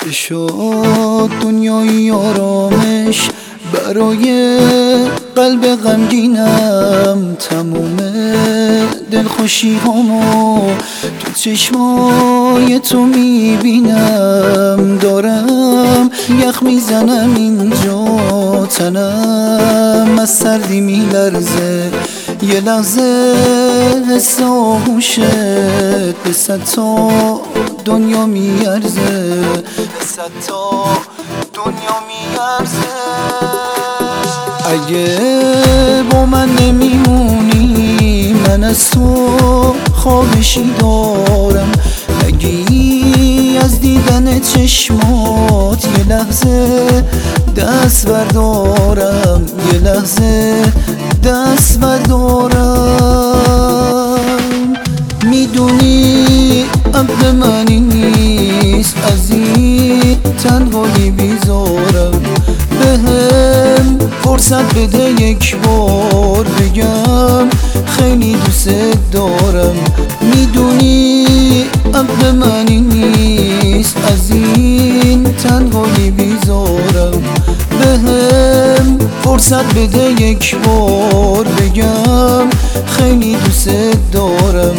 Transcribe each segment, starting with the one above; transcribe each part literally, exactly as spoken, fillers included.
شد دنیای آرامش برای قلب غمگینم. تموم دلخوشی هامو تو چشمای تو میبینم. دارم یخ میزنم اینجا، تنم از سردی میلرزه. یه لحظه حس آغوشت به صد تا دنیا میارزه، به صد تا دنیا میارزه. اگه با من نمیمونی من از تو خوابشی دارم. نگی از دیدن چشمات یه لحظه دست بردارم، یه لحظه دست بردارم. میدونی عقل منی نیست از این تنهایی بیزارم. بهم فرصت بده یک بار بگم خیلی دوست دارم. میدونی عقل منی نیست از این تنهایی بیزارم. بهم فرصت بده یک بار بگم خیلی دوست دارم.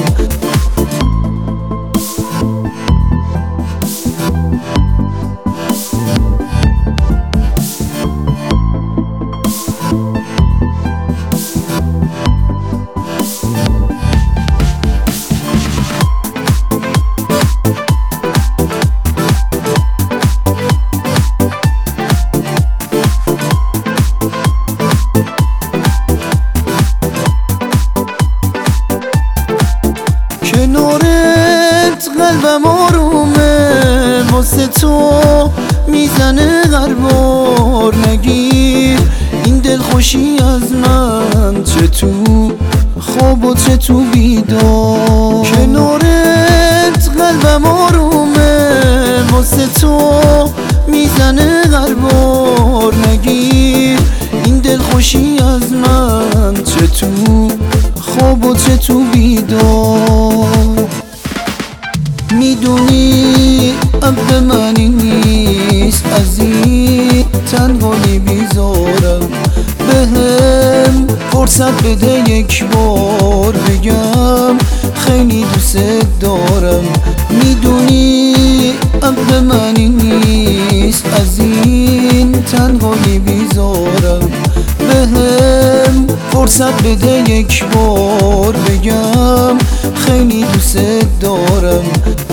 کنارت قلبم آرومه، واسه تو میزنه هر بار. نگیر این دلخوشی از من، چه تو خواب و چه تو بیدار. کنارت قلبم آرومه، واسه تو میزنه هر بار. نگیر این دلخوشی از من، چه تو خواب و چه تو بیدار. میدونی عقل منی نیست از این تنهایی بیزارم. بهم فرصت بده یک بار بگم خیلی دوست دارم. میدونی عقل منی نیست از این تنهایی بیزارم. بهم فرصت بده یک بار بگم خیلی دوست دارم.